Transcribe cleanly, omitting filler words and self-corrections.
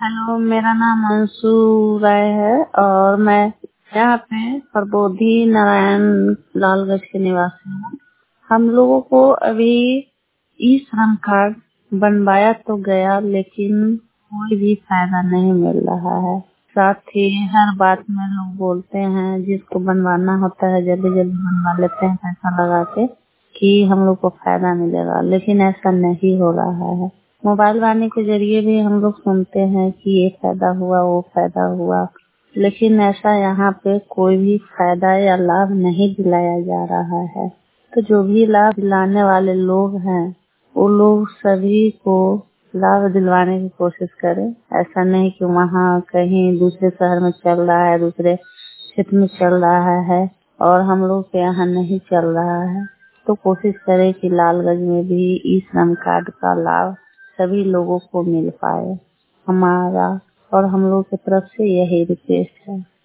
Hello, मेरा नाम अंशु राय है और मैं यहाँ पे प्रबोधि नारायण लालगंज के निवासी हूँ। हम लोगों को अभी ई श्रम कार्ड बनवाया तो गया, लेकिन कोई भी फायदा नहीं मिल रहा है। साथ ही हर बात में लोग बोलते हैं, जिसको बनवाना होता है जल्दी जल्दी बनवा लेते हैं पैसा लगा के कि हम लोग को फायदा मिलेगा, लेकिन ऐसा नहीं हो रहा है। मोबाइल वाणी के जरिए भी हम लोग सुनते हैं कि ये फायदा हुआ, वो फायदा हुआ, लेकिन ऐसा यहाँ पे कोई भी फायदा या लाभ नहीं दिलाया जा रहा है। तो जो भी लाभ दिलाने वाले लोग हैं, वो लोग सभी को लाभ दिलवाने की कोशिश करें। ऐसा नहीं कि वहाँ कहीं दूसरे शहर में चल रहा है, दूसरे क्षेत्र में चल रहा है और हम लोग के यहाँ नहीं चल रहा है। तो कोशिश करें कि लालगंज में भी ई श्रम कार्ड का लाभ सभी लोगों को मिल पाए। हमारा और हम लोग की तरफ से यही रिक्वेस्ट है।